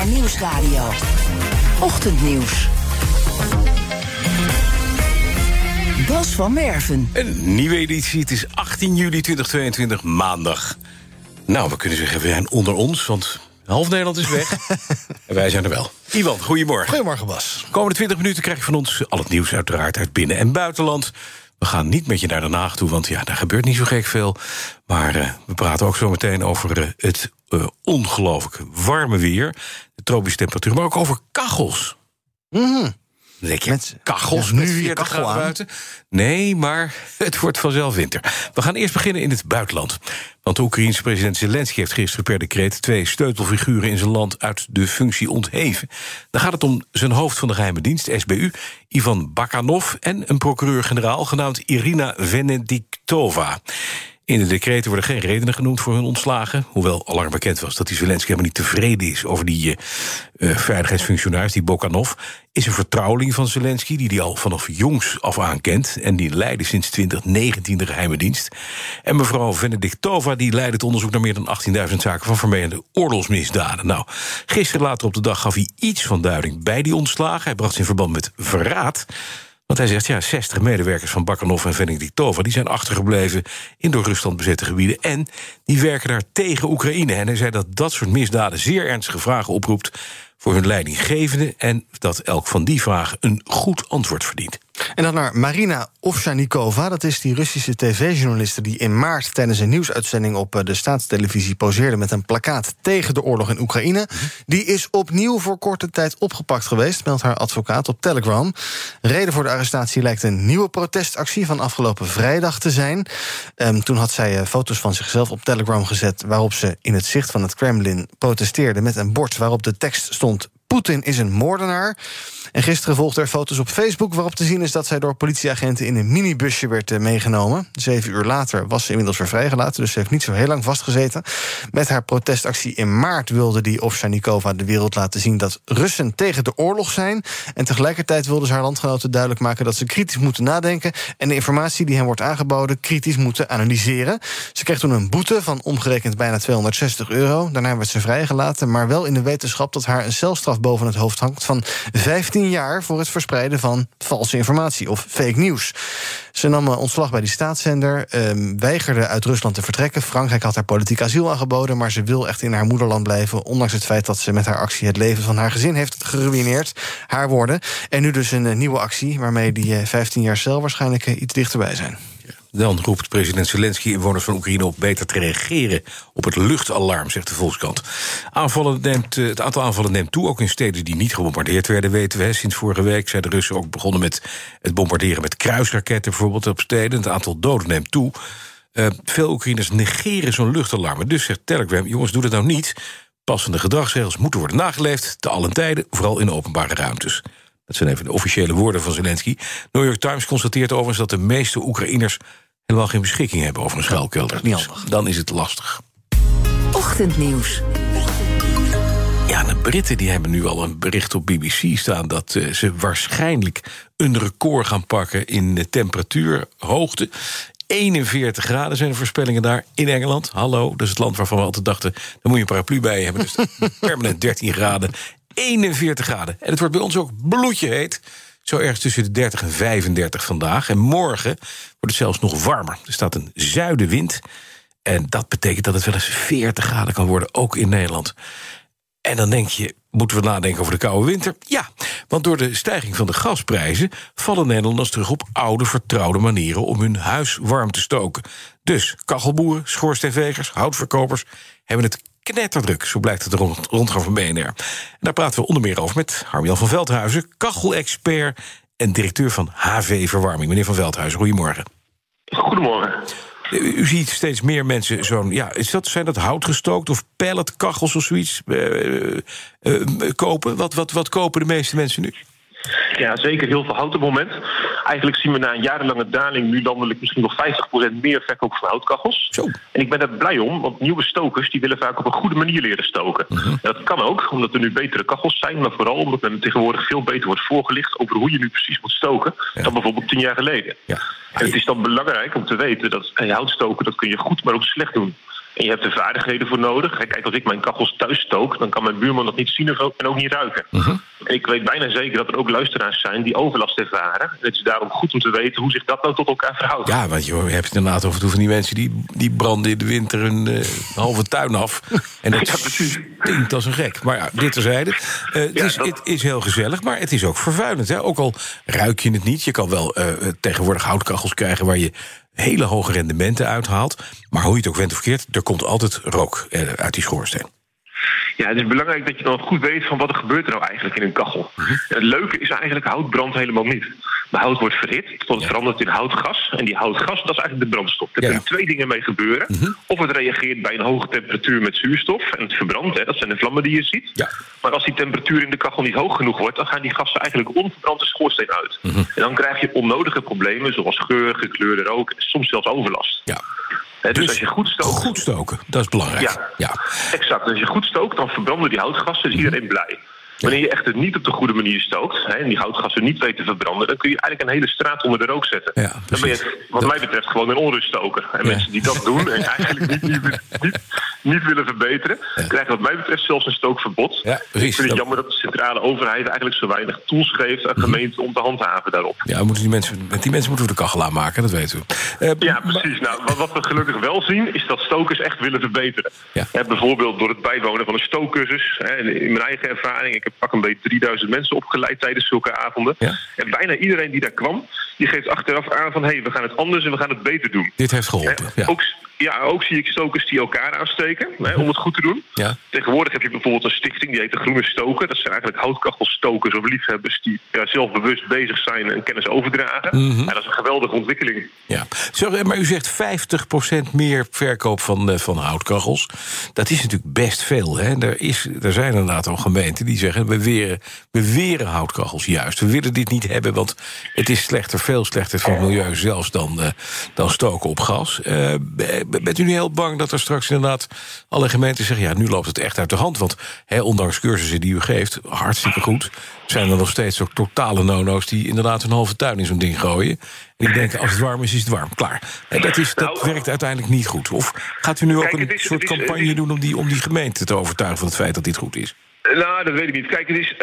Nieuwsradio. Ochtendnieuws. Bas van Werven. Een nieuwe editie. Het is 18 juli 2022, maandag. Nou, we kunnen zeggen, we zijn onder ons, want half Nederland is weg. En wij zijn er wel. Iwan, goedemorgen. Goedemorgen, Bas. Komende 20 minuten krijg je van ons al het nieuws uiteraard uit binnen- en buitenland. We gaan niet met je naar Den Haag toe, want ja, daar gebeurt niet zo gek veel. Maar we praten ook zo meteen over het ongelooflijk warme weer. De tropische temperatuur, maar ook over kachels. Mm-hmm. Dan denk je, kachels ja, met nu je 40 kachel graden aan. buiten? Nee, maar het wordt vanzelf winter. We gaan eerst beginnen in het buitenland. Want de Oekraïense president Zelensky heeft gisteren per decreet 2 sleutelfiguren in zijn land uit de functie ontheven. Dan gaat het om zijn hoofd van de geheime dienst, SBU, Ivan Bakanov, en een procureur-generaal genaamd Irina Venediktova. In de decreten worden geen redenen genoemd voor hun ontslagen. Hoewel al lang bekend was dat die Zelensky helemaal niet tevreden is over die veiligheidsfunctionaris, die Bakanov. Is een vertrouweling van Zelensky, die al vanaf jongs af aan kent. En die leidde sinds 2019 de geheime dienst. En mevrouw Venediktova die leidde het onderzoek naar meer dan 18.000 zaken van vermeende oorlogsmisdaden. Nou, gisteren later op de dag gaf hij iets van duiding bij die ontslagen. Hij bracht ze in verband met verraad. Want hij zegt, ja, 60 medewerkers van Bakanov en Venediktova die zijn achtergebleven in door Rusland bezette gebieden. En die werken daar tegen Oekraïne. En hij zei dat dat soort misdaden zeer ernstige vragen oproept voor hun leidinggevende. En dat elk van die vragen een goed antwoord verdient. En dan naar Marina Ovsjanikova. Dat is die Russische tv-journaliste die in maart tijdens een nieuwsuitzending op de staatstelevisie poseerde met een plakkaat tegen de oorlog in Oekraïne. Die is opnieuw voor korte tijd opgepakt geweest, meldt haar advocaat op Telegram. Reden voor de arrestatie lijkt een nieuwe protestactie van afgelopen vrijdag te zijn. Toen had zij foto's van zichzelf op Telegram gezet waarop ze in het zicht van het Kremlin protesteerde met een bord waarop de tekst stond: Poetin is een moordenaar. En gisteren volgden er foto's op Facebook waarop te zien is dat zij door politieagenten in een minibusje werd meegenomen. 7 uur later was ze inmiddels weer vrijgelaten, dus ze heeft niet zo heel lang vastgezeten. Met haar protestactie in maart wilde die Ovsjanikova de wereld laten zien dat Russen tegen de oorlog zijn. En tegelijkertijd wilde ze haar landgenoten duidelijk maken dat ze kritisch moeten nadenken en de informatie die hen wordt aangeboden kritisch moeten analyseren. Ze kreeg toen een boete van omgerekend bijna €260. Daarna werd ze vrijgelaten, maar wel in de wetenschap dat haar een celstraf boven het hoofd hangt van 15 jaar voor het verspreiden van valse informatie of fake nieuws. Ze nam ontslag bij die staatszender, weigerde uit Rusland te vertrekken. Frankrijk had haar politiek asiel aangeboden, maar ze wil echt in haar moederland blijven, ondanks het feit dat ze met haar actie het leven van haar gezin heeft geruïneerd. Haar woorden. En nu dus een nieuwe actie, waarmee die 15 jaar cel waarschijnlijk iets dichterbij zijn. Dan roept president Zelensky inwoners van Oekraïne op beter te reageren op het luchtalarm, zegt de Volkskrant. Het aantal aanvallen neemt toe, ook in steden die niet gebombardeerd werden, weten we. Sinds vorige week zijn de Russen ook begonnen met het bombarderen met kruisraketten, bijvoorbeeld op steden. Het aantal doden neemt toe. Veel Oekraïners negeren zo'n luchtalarm. Dus zegt Telegram, jongens, doe dat nou niet. Passende gedragsregels moeten worden nageleefd, te allen tijden, vooral in openbare ruimtes. Dat zijn even de officiële woorden van Zelensky. New York Times constateert overigens dat de meeste Oekraïners helemaal geen beschikking hebben over een schuilkelder. Niet handig. Dan is het lastig. Ochtendnieuws. Ja, de Britten die hebben nu al een bericht op BBC staan dat ze waarschijnlijk een record gaan pakken in de temperatuurhoogte. 41 graden zijn de voorspellingen daar in Engeland. Hallo, dat is het land waarvan we altijd dachten, daar moet je een paraplu bij hebben. Dus permanent 13 graden. 41 graden. En het wordt bij ons ook bloedje heet. Zo ergens tussen de 30 en 35 vandaag. En morgen wordt het zelfs nog warmer. Er staat een zuidenwind. En dat betekent dat het wel eens 40 graden kan worden, ook in Nederland. En dan denk je, moeten we nadenken over de koude winter? Ja, want door de stijging van de gasprijzen vallen Nederlanders terug op oude, vertrouwde manieren om hun huis warm te stoken. Dus kachelboeren, schoorsteenvegers, houtverkopers hebben het knetterdruk, zo blijkt het rondgaan van BNR. En daar praten we onder meer over met Harm-Jan van Veldhuizen, kachelexpert en directeur van HV Verwarming. Meneer van Veldhuizen, goedemorgen. Goedemorgen. U ziet steeds meer mensen zo'n, ja, zijn dat houtgestookt of pelletkachels of zoiets kopen? Wat kopen de meeste mensen nu? Ja, zeker heel veel hout op het moment. Eigenlijk zien we na een jarenlange daling nu landelijk misschien nog 50% meer verkoop van houtkachels. Zo. En ik ben er blij om, want nieuwe stokers die willen vaak op een goede manier leren stoken. En dat kan ook, omdat er nu betere kachels zijn, maar vooral omdat men tegenwoordig veel beter wordt voorgelicht over hoe je nu precies moet stoken dan bijvoorbeeld 10 jaar geleden. Ja. En het is dan belangrijk om te weten dat houtstoken, dat kun je goed, maar ook slecht doen. En je hebt er vaardigheden voor nodig. Kijk, als ik mijn kachels thuis stook, dan kan mijn buurman dat niet zien en ook niet ruiken. En ik weet bijna zeker dat er ook luisteraars zijn die overlast ervaren. Het is daarom goed om te weten hoe zich dat nou tot elkaar verhoudt. Ja, want je hebt inderdaad af en toe van die mensen die branden in de winter een halve tuin af. En dat stinkt als een gek. Maar ja, dit terzijde. Het is heel gezellig, maar het is ook vervuilend. Hè? Ook al ruik je het niet. Je kan wel tegenwoordig houtkachels krijgen waar je hele hoge rendementen uithaalt. Maar hoe je het ook went of verkeerd, er komt altijd rook uit die schoorsteen. Ja, het is belangrijk dat je dan goed weet van wat er gebeurt er nou eigenlijk in een kachel. Het leuke is eigenlijk, hout brandt helemaal niet. De hout wordt verhit tot het verandert in houtgas. En die houtgas, dat is eigenlijk de brandstof. Daar kunnen 2 dingen mee gebeuren. Of het reageert bij een hoge temperatuur met zuurstof en het verbrandt. Dat zijn de vlammen die je ziet. Ja. Maar als die temperatuur in de kachel niet hoog genoeg wordt, dan gaan die gassen eigenlijk onverbrand de schoorsteen uit. En dan krijg je onnodige problemen zoals geur, gekleurde rook en soms zelfs overlast. Ja. Dus als je goed stookt... Goed stoken, dat is belangrijk. Ja, exact. Als je goed stookt, dan verbranden die houtgassen, is iedereen blij. Wanneer je echt het niet op de goede manier stookt en die houtgassen niet weet te verbranden, dan kun je eigenlijk een hele straat onder de rook zetten. Ja, dan ben je, wat mij betreft, gewoon een onruststoker. En mensen die dat doen en eigenlijk niet willen verbeteren, krijgen wat mij betreft zelfs een stookverbod. Ja, ik vind het jammer dat de centrale overheid eigenlijk zo weinig tools geeft aan gemeenten om te handhaven daarop. Ja, met die mensen moeten we de kachel aanmaken, dat weten we. Ja, precies. Nou, wat we gelukkig wel zien, is dat stokers echt willen verbeteren. Ja. Bijvoorbeeld door het bijwonen van een stookcursus. In mijn eigen ervaring, ik heb pak een beetje 3000 mensen opgeleid tijdens zulke avonden. Ja. En bijna iedereen die daar kwam, die geeft achteraf aan van we gaan het anders en we gaan het beter doen. Dit heeft geholpen. Ook zie ik stokers die elkaar aansteken om het goed te doen. Ja. Tegenwoordig heb je bijvoorbeeld een stichting die heet de Groene Stoker. Dat zijn eigenlijk houtkachelstokers of liefhebbers die zelf bewust bezig zijn en kennis overdragen. Ja, dat is een geweldige ontwikkeling. Ja. Sorry, maar u zegt 50% meer verkoop van houtkachels. Dat is natuurlijk best veel. Hè? Er zijn inderdaad al gemeenten die zeggen we weren houtkachels juist. We willen dit niet hebben, want het is veel slechter voor het milieu zelfs dan stoken op gas. Bent u nu heel bang dat er straks inderdaad alle gemeenten zeggen nu loopt het echt uit de hand? Want ondanks cursussen die u geeft, hartstikke goed, zijn er nog steeds ook totale no-no's die inderdaad een halve tuin in zo'n ding gooien. En die denken, als het warm is, is het warm. Klaar. Dat werkt uiteindelijk niet goed. Of gaat u nu ook een soort campagne doen om die gemeente te overtuigen van het feit dat dit goed is? Nou, dat weet ik niet. Kijk, het is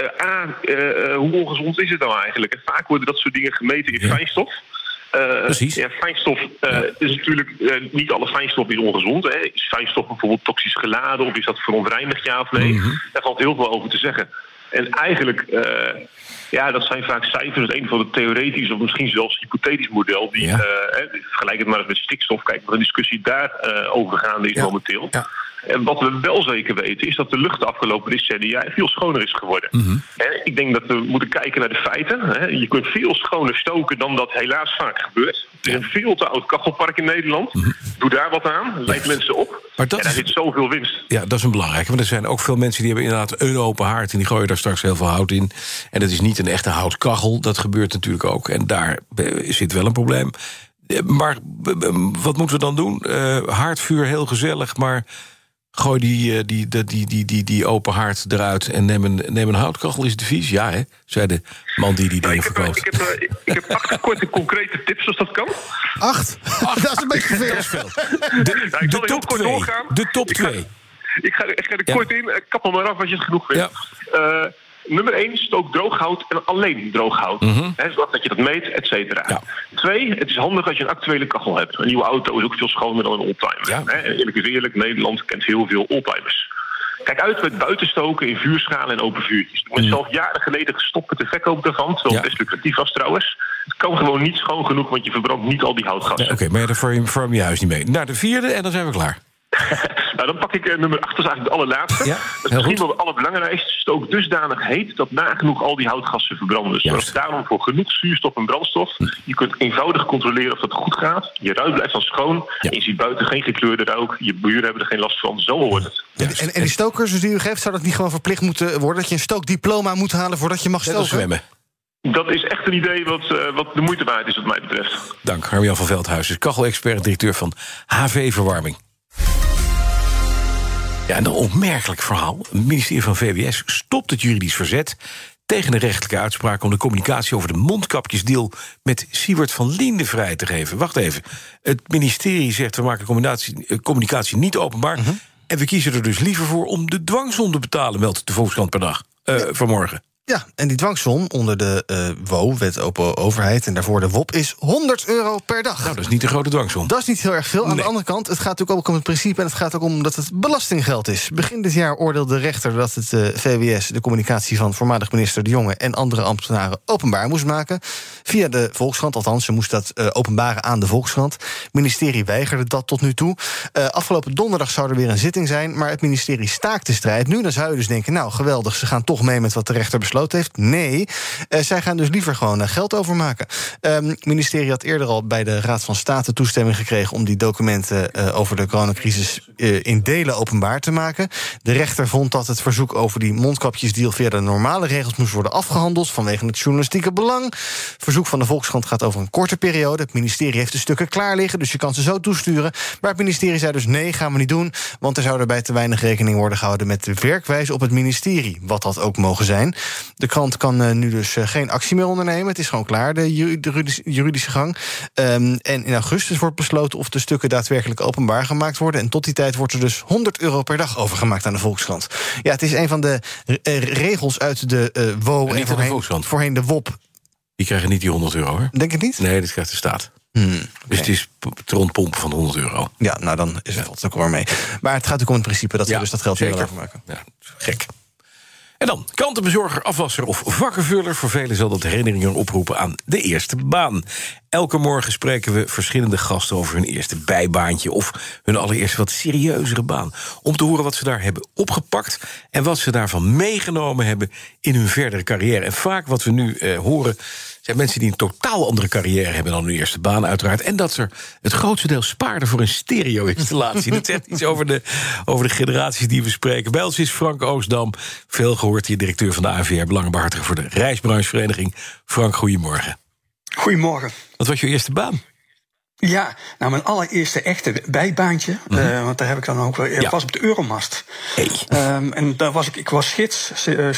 hoe ongezond is het nou eigenlijk? En vaak worden dat soort dingen gemeten in fijnstof. Precies. Ja, fijnstof is natuurlijk niet alle fijnstof is ongezond. Hè. Is fijnstof bijvoorbeeld toxisch geladen of is dat verontreinigd, ja of nee? Daar valt heel veel over te zeggen. En eigenlijk, dat zijn vaak cijfers uit een van de theoretisch of misschien zelfs hypothetisch model. Vergelijk het maar eens met stikstof. Kijk, wat een discussie daar overgaande is momenteel. Ja. En wat we wel zeker weten is dat de lucht de afgelopen decennia veel schoner is geworden. Ik denk dat we moeten kijken naar de feiten. Je kunt veel schoner stoken dan dat helaas vaak gebeurt. Er is een veel te oud kachelpark in Nederland. Doe daar wat aan, leid mensen op. Maar daar zit zoveel winst. Ja, dat is een belangrijke. Want er zijn ook veel mensen die hebben inderdaad een open haard en die gooien daar straks heel veel hout in. En dat is niet een echte houtkachel. Dat gebeurt natuurlijk ook. En daar zit wel een probleem. Maar wat moeten we dan doen? Haardvuur, heel gezellig, maar gooi die open haard eruit en neem een houtkachel. Is het vies? Ja, hè? Zei de man die dingen verkoopt. Ik heb 8 korte concrete tips, als dat kan. 8? Dat is een beetje veel. De top 2. Ik ga er kort in. Kap me maar af als je het genoeg vindt. Ja. Nummer 1, stook droog hout en alleen droog hout. Zodat dat je dat meet, et cetera. Ja. 2, het is handig als je een actuele kachel hebt. Een nieuwe auto is ook veel schoner dan een oldtimer. Ja. Eerlijk is eerlijk, Nederland kent heel veel oldtimers. Kijk uit met buitenstoken in vuurschalen en open vuurtjes. Ik ben zelf jaren geleden gestopt met de verkoop daarvan, terwijl het best lucratief was trouwens. Het kan gewoon niet schoon genoeg, want je verbrandt niet al die houtgassen. Oké, maar daar vorm je huis niet mee. Naar de 4e en dan zijn we klaar. Nou, dan pak ik nummer 8, dat is eigenlijk de allerlaatste. Ja, dat is misschien wel de allerbelangrijkste. Stook dusdanig heet dat nagenoeg al die houtgassen verbranden. Zorg daarom voor genoeg zuurstof en brandstof. Je kunt eenvoudig controleren of dat goed gaat. Je ruit blijft dan schoon. En je ziet buiten geen gekleurde rook. Je buren hebben er geen last van. Zo hoort het. En die stookcursus die u geeft, zou dat niet gewoon verplicht moeten worden? Dat je een stookdiploma moet halen voordat je mag stoken? Zwemmen. Dat is echt een idee wat de moeite waard is, wat mij betreft. Dank, Harm-Jan van Veldhuizen, kachel-expert en directeur van HV Verwarming. Ja, en een opmerkelijk verhaal. Het ministerie van VWS stopt het juridisch verzet tegen een rechtelijke uitspraak om de communicatie over de mondkapjesdeal met Siewert van Liende vrij te geven. Wacht even. Het ministerie zegt we maken communicatie niet openbaar. En we kiezen er dus liever voor om de dwangsom te betalen, meldt de Volkskrant per dag vanmorgen. Ja, en die dwangsom onder de WO, Wet Open Overheid, en daarvoor de WOP, is €100 per dag. Nou, dat is niet een grote dwangsom. Dat is niet heel erg veel. Aan de andere kant, het gaat natuurlijk ook om het principe, en het gaat ook om dat het belastinggeld is. Begin dit jaar oordeelde de rechter dat het VWS de communicatie van voormalig minister De Jonge en andere ambtenaren openbaar moest maken. Via de Volkskrant, althans, ze moest dat openbaren aan de Volkskrant. Het ministerie weigerde dat tot nu toe. Afgelopen donderdag zou er weer een zitting zijn, maar het ministerie staakt de strijd. Nu dan zou je dus denken, nou geweldig, ze gaan toch mee met wat de rechter besloten heeft. Nee, zij gaan dus liever gewoon geld overmaken. Het ministerie had eerder al bij de Raad van State toestemming gekregen om die documenten over de coronacrisis in delen openbaar te maken. De rechter vond dat het verzoek over die mondkapjesdeal via de normale regels moest worden afgehandeld vanwege het journalistieke belang. Het verzoek van de Volkskrant gaat over een korte periode. Het ministerie heeft de stukken klaar liggen, dus je kan ze zo toesturen. Maar het ministerie zei dus nee, gaan we niet doen, want er zou erbij te weinig rekening worden gehouden met de werkwijze op het ministerie, wat dat ook mogen zijn. De krant kan nu dus geen actie meer ondernemen. Het is gewoon klaar, de juridische gang. En in augustus wordt besloten of de stukken daadwerkelijk openbaar gemaakt worden. En tot die tijd wordt er dus €100 per dag overgemaakt aan de Volkskrant. Ja, het is een van de regels uit de WO en voorheen de WOP. Die krijgen niet die €100, hoor. Denk je niet? Nee, dat krijgt de staat. Dus het is het rondpompen van €100. Ja, nou dan is het ook wel mee. Maar het gaat natuurlijk om het principe dat we dus dat geld weer overmaken. Ja, gek. En dan, krantenbezorger, afwasser of vakkenvuller. Voor velen zal dat herinneringen oproepen aan de eerste baan. Elke morgen spreken we verschillende gasten over hun eerste bijbaantje of hun allereerste wat serieuzere baan. Om te horen wat ze daar hebben opgepakt en wat ze daarvan meegenomen hebben in hun verdere carrière. En vaak wat we nu horen zijn mensen die een totaal andere carrière hebben dan hun eerste baan, uiteraard. En dat ze het grootste deel spaarden voor een stereo-installatie. Dat zegt iets over de generaties die we spreken. Bij ons is Frank Oostdam, veel gehoord hier, directeur van de ANVR, belangenbehartiger voor de Reisbranchevereniging. Frank, goedemorgen. Goedemorgen. Wat was je eerste baan? Ja, nou mijn allereerste echte bijbaantje, want daar heb ik dan ook wel, was op de Euromast. Hey. En daar was ik was gids,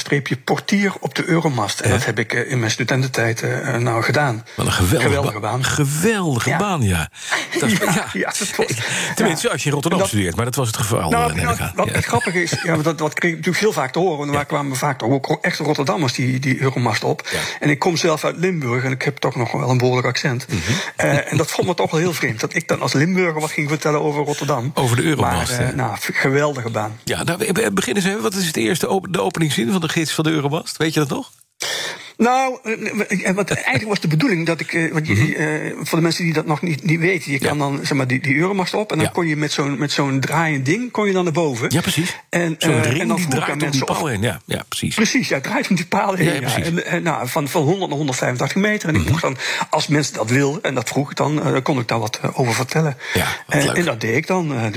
portier op de Euromast. En dat heb ik in mijn studententijd gedaan. Wat een geweldige baan. Geweldige baan, ja. Dat tenminste, als je in Rotterdam studeert, maar dat was het geval. Het grappige is, dat kreeg ik natuurlijk heel vaak te horen. Want daar kwamen vaak toch ook echte Rotterdammers die Euromast op. Ja. En ik kom zelf uit Limburg en ik heb toch nog wel een behoorlijk accent. En dat vond me toch wel heel vreemd, dat ik dan als Limburger wat ging vertellen over Rotterdam. Over de Euromast. Maar, geweldige baan. Ja, nou, beginnen ze. Wat is de openingszin van de gids van de Euromast? Weet je dat nog? Nou, eigenlijk was de bedoeling dat ik, voor de mensen die dat nog niet weten, je kan dan zeg maar die Euromast op en dan kon je met zo'n draaiend ding kon je dan naar boven. Ja, precies. En dan die draait om die paal heen. Ja, precies. Precies, ja, draait om die paal heen. Ja, van 100 naar 185 meter. En ik mocht dan, als mensen dat wilden, en dat vroeg ik dan kon ik daar wat over vertellen. Ja, en dat deed ik dan.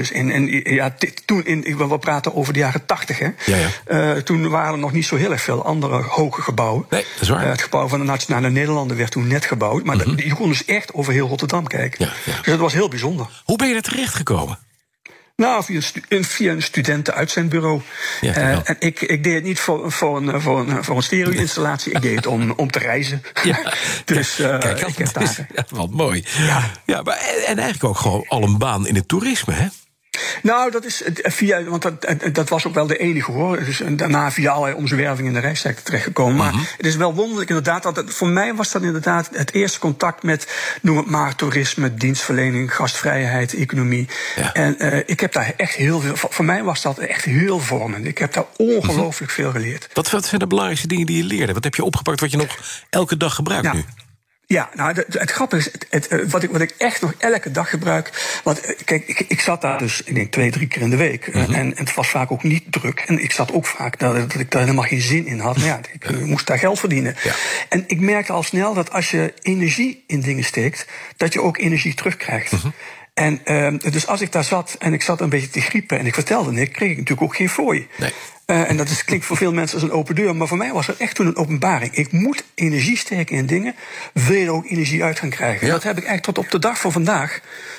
Toen, we praten over de jaren 80, hè. Toen waren er nog niet zo heel erg veel andere hoge gebouwen. Nee, dat is waar. Het gebouw van de Nationale Nederlanden werd toen net gebouwd. Maar je kon dus echt over heel Rotterdam kijken. Ja. Dus dat was heel bijzonder. Hoe ben je er terecht gekomen? Nou, via een studentenuitzendbureau. Ja, en ik deed het niet voor een stereo-installatie. Ik deed het om te reizen. Ja. Dus kijk, ik heb daar... wat mooi. Ja, maar, en eigenlijk ook gewoon al een baan in het toerisme, hè? Nou, dat is want dat was ook wel de enige, hoor. Dus daarna via allerlei omzwervingen in de reissector terechtgekomen. Maar het is wel wonderlijk inderdaad. Voor mij was dat inderdaad het eerste contact met, noem het maar, toerisme, dienstverlening, gastvrijheid, economie. Ja. En ik heb daar echt heel veel. Voor mij was dat echt heel vormend. Ik heb daar ongelooflijk veel geleerd. Wat zijn de belangrijkste dingen die je leerde? Wat heb je opgepakt wat je nog elke dag gebruikt nu? Ja, nou, het grappige is, wat ik echt nog elke dag gebruik. Want kijk, ik zat daar dus, ik denk 2-3 keer in de week. En het was vaak ook niet druk. En ik zat ook vaak dat ik daar helemaal geen zin in had. Maar ik moest daar geld verdienen. Ja. En ik merkte al snel dat als je energie in dingen steekt, dat je ook energie terugkrijgt. En dus als ik daar zat en ik zat een beetje te griepen en ik vertelde niks, kreeg ik natuurlijk ook geen fooi. Nee. En dat klinkt voor veel mensen als een open deur, maar voor mij was het echt toen een openbaring. Ik moet energie steken in dingen, wil je er ook energie uit gaan krijgen. Ja. En dat heb ik eigenlijk tot op de dag van vandaag,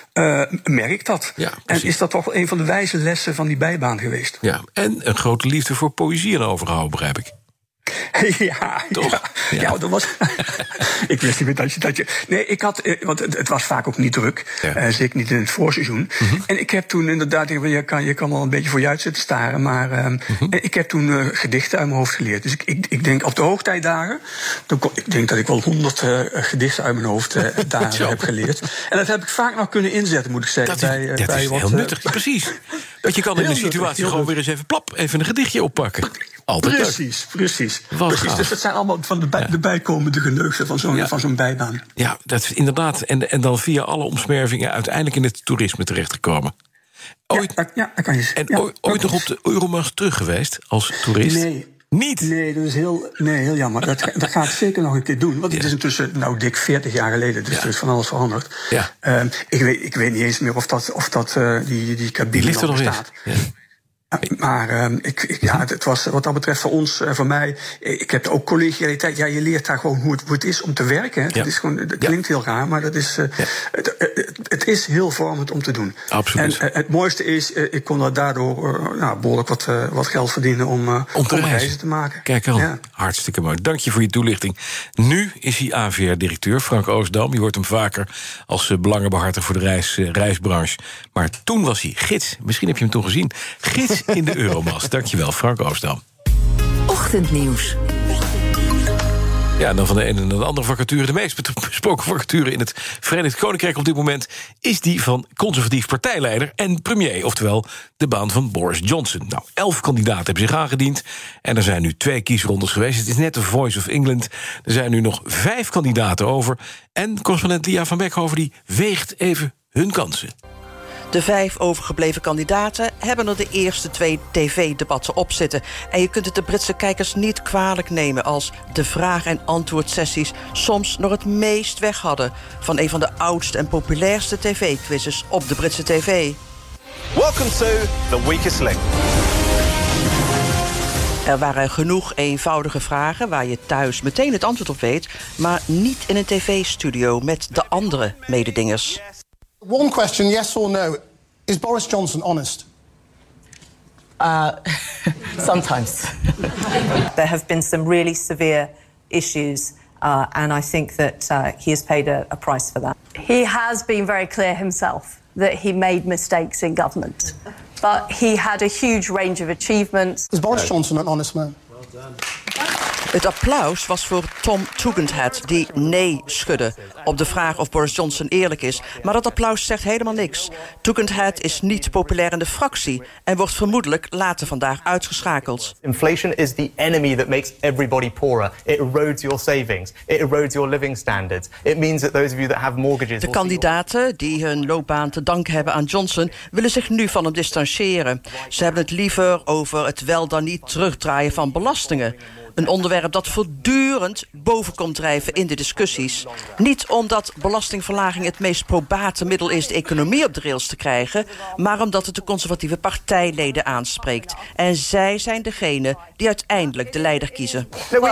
merk dat. Ja, en is dat toch een van de wijze lessen van die bijbaan geweest. Ja, en een grote liefde voor poëzie aan overgehouden, begrijp ik. Ja, dat was. Ik wist niet meer dat je. Nee, ik had. Want het was vaak ook niet druk. Ja. Zeker niet in het voorseizoen. Mm-hmm. En ik heb toen inderdaad. Je kan wel een beetje voor je uit zitten staren. Maar en ik heb toen gedichten uit mijn hoofd geleerd. Dus ik denk op de hoogtijdagen. Ik denk dat ik wel 100 gedichten uit mijn hoofd dagen heb geleerd. En dat heb ik vaak nog kunnen inzetten, moet ik zeggen. Dat is heel nuttig, precies. Want je kan in een situatie gewoon weer eens even een gedichtje oppakken. Altijd precies. Dus dat zijn allemaal van de bijkomende geneugten van zo'n bijbaan. Ja, dat is inderdaad. En dan via alle omsmervingen uiteindelijk in het toerisme terechtgekomen. Ooit nog op de Euromast terug geweest als toerist? Nee. Niet? Nee, dat is heel jammer. Dat ga ik zeker nog een keer doen. Want het is intussen dik 40 jaar geleden. Dus er is van alles veranderd. Ja. Ik weet niet eens meer of die cabine nog bestaat. Ja. Maar het was wat dat betreft voor ons, voor mij. Ik heb ook collegialiteit. Ja, je leert daar gewoon hoe het is om te werken. Het is gewoon, het klinkt heel raar, maar dat is, het is heel vormend om te doen. Absoluut. En het mooiste is, ik kon er daardoor behoorlijk wat geld verdienen om reizen te maken. Kijk al, hartstikke mooi. Dank je voor je toelichting. Nu is hij ANVR-directeur, Frank Oostdam. Je hoort hem vaker als belangenbehartiger voor de reisbranche. Maar toen was hij gids. Misschien heb je hem toen gezien. Gids in de Euromast. Dankjewel, Frank Oostdam. Ochtendnieuws. Ja, en dan van de ene naar de andere vacature. De meest besproken vacature in het Verenigd Koninkrijk op dit moment is die van conservatief partijleider en premier, oftewel de baan van Boris Johnson. 11 kandidaten hebben zich aangediend en er zijn nu 2 kiesrondes geweest. Het is net de Voice of England. Er zijn nu nog 5 kandidaten over en correspondent Lia van Beckhoven die weegt even hun kansen. De 5 overgebleven kandidaten hebben er de eerste 2 tv-debatten op zitten. En je kunt het de Britse kijkers niet kwalijk nemen als de vraag- en antwoordsessies soms nog het meest weg hadden van een van de oudste en populairste tv-quizzes op de Britse tv. Welcome to The Weakest Link. Er waren genoeg eenvoudige vragen waar je thuis meteen het antwoord op weet, maar niet in een tv-studio met de andere mededingers. One question, yes or no. Is Boris Johnson honest? Sometimes. There have been some really severe issues, and I think that he has paid a price for that. He has been very clear himself that he made mistakes in government, but he had a huge range of achievements. Is Boris Johnson an honest man? Well done. Het applaus was voor Tom Tugendhat, die nee schudde op de vraag of Boris Johnson eerlijk is. Maar dat applaus zegt helemaal niks. Tugendhat is niet populair in de fractie en wordt vermoedelijk later vandaag uitgeschakeld. Inflation is the enemy that makes everybody poorer. It erodes your savings. It erodes your living standards. It means that those of you that have mortgages... De kandidaten die hun loopbaan te danken hebben aan Johnson willen zich nu van hem distancieren. Ze hebben het liever over het wel dan niet terugdraaien van belastingen. Een onderwerp dat voortdurend boven komt drijven in de discussies. Niet omdat belastingverlaging het meest probate middel is de economie op de rails te krijgen, maar omdat het de conservatieve partijleden aanspreekt. En zij zijn degene die uiteindelijk de leider kiezen.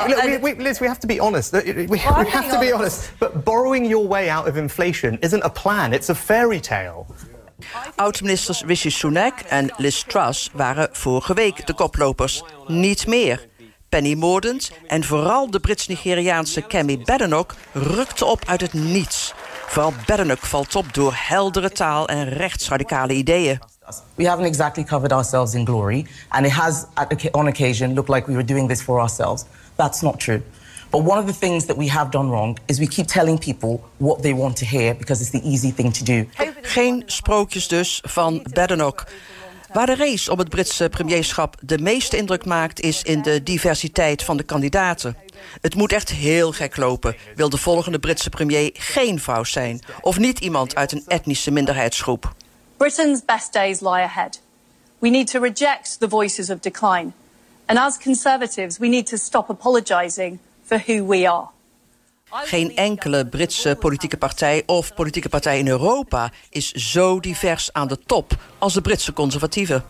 Liz, we have to be honest. We have to be honest. But borrowing your way out of inflation isn't a plan, it's a fairy tale. Oud-ministers Rishi Sunak en Liz Truss waren vorige week de koplopers. Niet meer. Penny Mordaunt en vooral de Brits-Nigeriaanse Kemi Badenoch rukte op uit het niets. Vooral Badenoch valt op door heldere taal en rechtsradicale ideeën. We haven't exactly covered ourselves in glory, and it has, on occasion, looked like we were doing this for ourselves. That's not true. But one of the things that we have done wrong is we keep telling people what they want to hear because it's the easy thing to do. Geen sprookjes dus van Badenoch. Waar de race op het Britse premierschap de meeste indruk maakt is in de diversiteit van de kandidaten. Het moet echt heel gek lopen, wil de volgende Britse premier geen vrouw zijn of niet iemand uit een etnische minderheidsgroep. Britain's best days lie ahead. We need to reject the voices of decline. And as conservatives, we need to stop apologizing for who we are. Geen enkele Britse politieke partij of politieke partij in Europa is zo divers aan de top als de Britse conservatieven.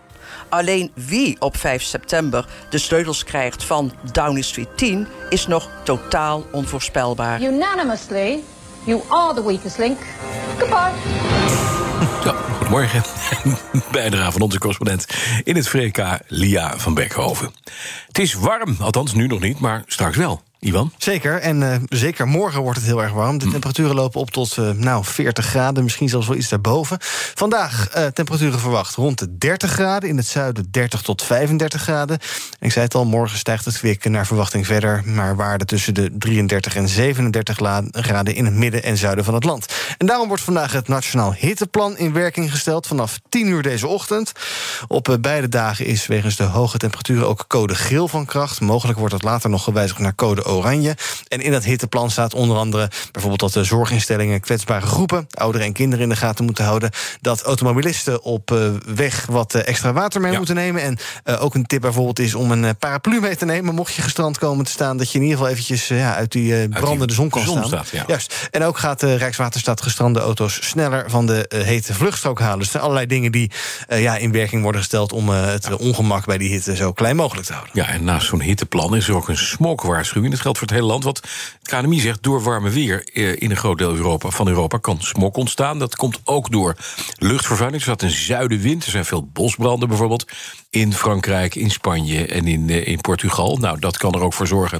Alleen wie op 5 september de sleutels krijgt van Downing Street 10 is nog totaal onvoorspelbaar. Unanimously, you are the weakest link. Goodbye. Zo, goedemorgen. Bijdrage van onze correspondent in het VK, Lia van Beckhoven. Het is warm, althans nu nog niet, maar straks wel. Ivan? Zeker, en zeker morgen wordt het heel erg warm. De temperaturen lopen op tot 40 graden, misschien zelfs wel iets daarboven. Vandaag temperaturen verwacht rond de 30 graden. In het zuiden 30 tot 35 graden. En ik zei het al, morgen stijgt het kwik naar verwachting verder, maar waarde tussen de 33 en 37 graden in het midden en zuiden van het land. En daarom wordt vandaag het Nationaal Hitteplan in werking gesteld vanaf 10 uur deze ochtend. Op beide dagen is wegens de hoge temperaturen ook code geel van kracht. Mogelijk wordt dat later nog gewijzigd naar code oranje. En in dat hitteplan staat onder andere bijvoorbeeld dat de zorginstellingen kwetsbare groepen, ouderen en kinderen in de gaten moeten houden, dat automobilisten op weg wat extra water mee moeten nemen. En ook een tip bijvoorbeeld is om een paraplu mee te nemen, mocht je gestrand komen te staan, dat je in ieder geval eventjes uit die brandende zon kan staan. Juist. En ook gaat Rijkswaterstaat gestrande auto's sneller van de hete vluchtstrook halen. Dus er zijn allerlei dingen die in werking worden gesteld om het ongemak bij die hitte zo klein mogelijk te houden. Ja, en naast zo'n hitteplan is er ook een smogwaarschuwing. Dat geldt voor het hele land. Want het KNMI zegt, door warme weer in een groot deel van Europa kan smog ontstaan. Dat komt ook door luchtvervuiling. Er staat een zuidenwind. Er zijn veel bosbranden bijvoorbeeld in Frankrijk, in Spanje en in Portugal. Nou, dat kan er ook voor zorgen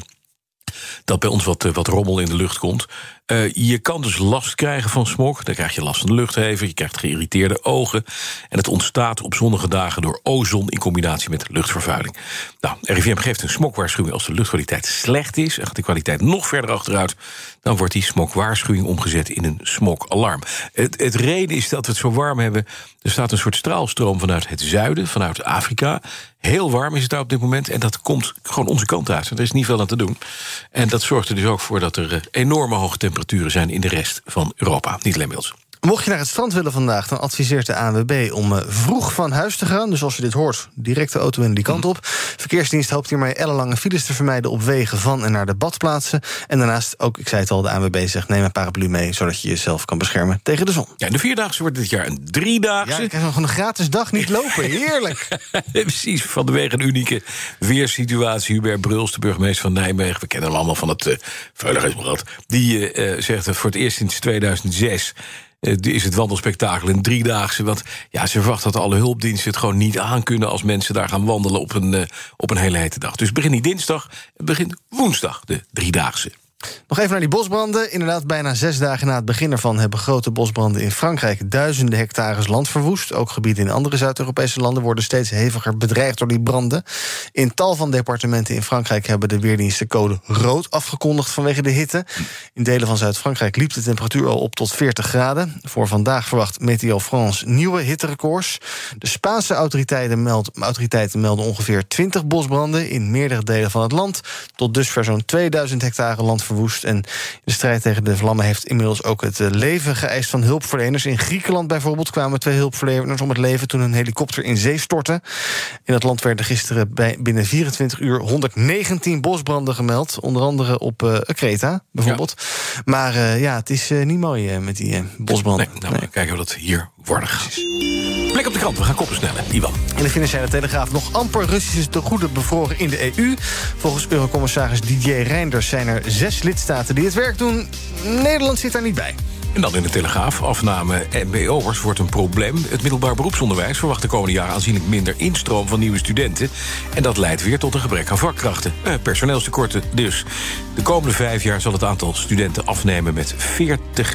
dat bij ons wat rommel in de lucht komt. Je kan dus last krijgen van smog. Dan krijg je last van de luchthaven, je krijgt geïrriteerde ogen. En het ontstaat op zonnige dagen door ozon in combinatie met luchtvervuiling. Nou, RIVM geeft een smogwaarschuwing als de luchtkwaliteit slecht is. En gaat de kwaliteit nog verder achteruit, dan wordt die smogwaarschuwing omgezet in een smogalarm. Het reden is dat we het zo warm hebben. Er staat een soort straalstroom vanuit het zuiden, vanuit Afrika. Heel warm is het daar op dit moment. En dat komt gewoon onze kant uit. Er is niet veel aan te doen. En dat zorgt er dus ook voor dat er enorme hoge temperaturen zijn in de rest van Europa. Niet alleen bij ons. Mocht je naar het strand willen vandaag, dan adviseert de ANWB om vroeg van huis te gaan. Dus als je dit hoort, direct de auto in die kant op. Verkeersdienst hoopt hiermee ellenlange files te vermijden op wegen van en naar de badplaatsen. En daarnaast, ook ik zei het al, de ANWB zegt neem een paraplu mee, zodat je jezelf kan beschermen tegen de zon. Ja, de 4-daagse wordt dit jaar een 3-daagse. Ja, ik kan nog een gratis dag niet lopen, heerlijk. Precies, vanwege een unieke weersituatie. Hubert Bruls, de burgemeester van Nijmegen, we kennen hem allemaal van het Veiligheidsberaad. Die zegt dat voor het eerst sinds 2006... is het wandelspektakel een 3-daagse. Want ze verwachten dat alle hulpdiensten het gewoon niet aankunnen als mensen daar gaan wandelen op een hele hete dag. Dus het begint niet dinsdag, het begint woensdag, de 3-daagse. Nog even naar die bosbranden. Inderdaad, bijna 6 dagen na het begin ervan hebben grote bosbranden in Frankrijk duizenden hectares land verwoest. Ook gebieden in andere Zuid-Europese landen worden steeds heviger bedreigd door die branden. In tal van departementen in Frankrijk hebben de weerdiensten code rood afgekondigd vanwege de hitte. In delen van Zuid-Frankrijk liep de temperatuur al op tot 40 graden. Voor vandaag verwacht Météo France nieuwe hitterecords. De Spaanse autoriteiten melden ongeveer 20 bosbranden in meerdere delen van het land. Tot dusver zo'n 2000 hectare land verwoest. En de strijd tegen de vlammen heeft inmiddels ook het leven geëist van hulpverleners. In Griekenland bijvoorbeeld kwamen 2 hulpverleners om het leven toen een helikopter in zee stortte. In het land werden gisteren binnen 24 uur 119 bosbranden gemeld. Onder andere op Kreta bijvoorbeeld. Ja. Maar het is niet mooi met die bosbranden. Nee. Kijken we dat hier worden gaat. Blik op de krant, we gaan koppen snellen. Ivan. In de Financiële Telegraaf nog amper Russische tegoeden bevroren in de EU. Volgens Eurocommissaris Didier Reynders zijn er 6 lidstaten die het werk doen. Nederland zit daar niet bij. En dan in de Telegraaf, afname mbo'ers wordt een probleem. Het middelbaar beroepsonderwijs verwacht de komende jaren aanzienlijk minder instroom van nieuwe studenten. En dat leidt weer tot een gebrek aan vakkrachten. Personeelstekorten dus. De komende 5 jaar zal het aantal studenten afnemen met 40.000.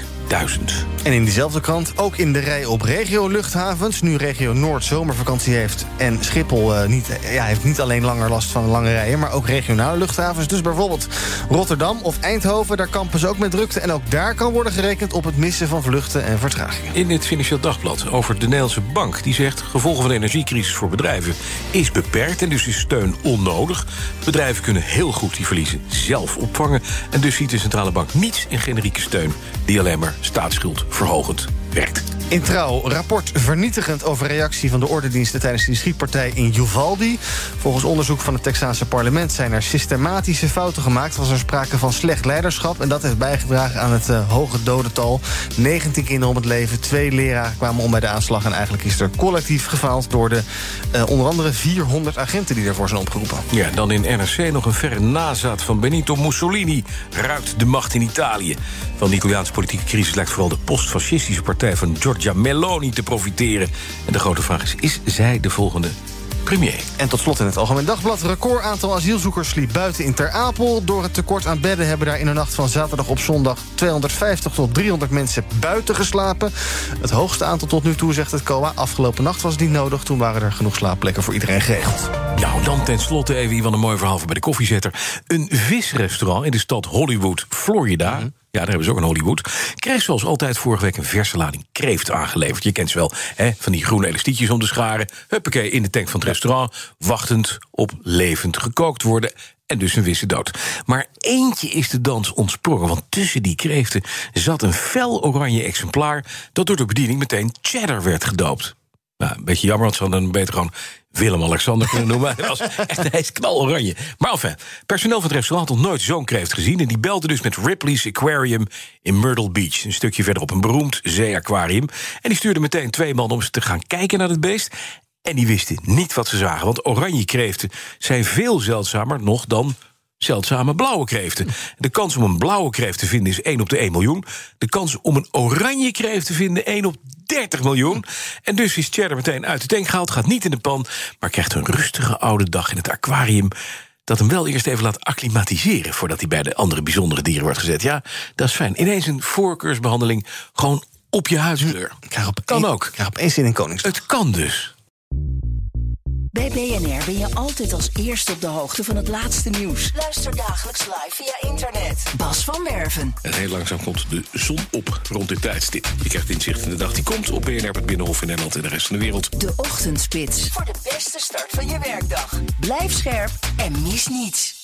En in diezelfde krant, ook in de rij op regio-luchthavens. Nu regio Noord zomervakantie heeft en Schiphol heeft niet alleen langer last van lange rijen, maar ook regionale luchthavens. Dus bijvoorbeeld Rotterdam of Eindhoven, daar kampen ze ook met drukte. En ook daar kan worden gerekend op het missen van vluchten en vertragingen. In het Financieel Dagblad over de Nederlandse Bank. Die zegt, gevolgen van de energiecrisis voor bedrijven is beperkt en dus is steun onnodig. Bedrijven kunnen heel goed die verliezen zelf opvangen. En dus ziet de centrale bank niets in generieke steun die alleen maar staatsschuld verhogend werkt. In Trouw, rapport vernietigend over reactie van de ordendiensten tijdens die schietpartij in Uvalde. Volgens onderzoek van het Texaanse parlement zijn er systematische fouten gemaakt. Was er sprake van slecht leiderschap en dat heeft bijgedragen aan het hoge dodental. 19 kinderen om het leven, 2 leraren kwamen om bij de aanslag. En eigenlijk is er collectief gefaald door de onder andere 400 agenten die ervoor zijn opgeroepen. Ja, dan in NRC nog een verre nazaat van Benito Mussolini. Ruikt de macht in Italië. Van de Italiaanse politieke crisis lijkt vooral de postfascistische partij van Giorgio Giorgia Meloni te profiteren. En de grote vraag is zij de volgende premier? En tot slot in het Algemeen Dagblad. Record aantal asielzoekers sliep buiten in Ter Apel. Door het tekort aan bedden hebben daar in de nacht van zaterdag op zondag 250 tot 300 mensen buiten geslapen. Het hoogste aantal tot nu toe, zegt het COA. Afgelopen nacht was het niet nodig. Toen waren er genoeg slaapplekken voor iedereen geregeld. Nou, dan tenslotte even Ivan een mooi verhaal voor bij de koffiezetter. Een visrestaurant in de stad Hollywood, Florida. Ja, daar hebben ze ook een Hollywood. Krijgt zoals altijd vorige week een verse lading kreeft aangeleverd. Je kent ze wel, hè? Van die groene elastiekjes om te scharen. Huppakee, in de tank van het restaurant. Wachtend op levend gekookt worden. En dus een wisse dood. Maar eentje is de dans ontsprongen. Want tussen die kreeften zat een fel oranje exemplaar dat door de bediening meteen cheddar werd gedoopt. Nou, een beetje jammer, want ze hadden dan beter gewoon Willem-Alexander kunnen noemen. Hij is knaloranje. Maar enfin, personeel van het restaurant had nog nooit zo'n kreeft gezien. En die belde dus met Ripley's Aquarium in Myrtle Beach. Een stukje verderop, een beroemd zeeaquarium. En die stuurde meteen 2 man om ze te gaan kijken naar het beest. En die wisten niet wat ze zagen. Want oranje kreeften zijn veel zeldzamer nog dan zeldzame blauwe kreeften. De kans om een blauwe kreeft te vinden is 1 op de 1 miljoen. De kans om een oranje kreeft te vinden 1 op 30 miljoen. En dus is cheddar meteen uit de tank gehaald, gaat niet in de pan, maar krijgt een rustige oude dag in het aquarium dat hem wel eerst even laat acclimatiseren voordat hij bij de andere bijzondere dieren wordt gezet. Ja, dat is fijn. Ineens een voorkeursbehandeling gewoon op je huidskleur. Kan ook. Ik krijg opeens zin in Koningsdag. Het kan dus. Bij BNR ben je altijd als eerste op de hoogte van het laatste nieuws. Luister dagelijks live via internet. Bas van Werven. En heel langzaam komt de zon op rond dit tijdstip. Je krijgt inzicht in de dag die komt op BNR, het Binnenhof in Nederland en de rest van de wereld. De Ochtendspits. Voor de beste start van je werkdag. Blijf scherp en mis niets.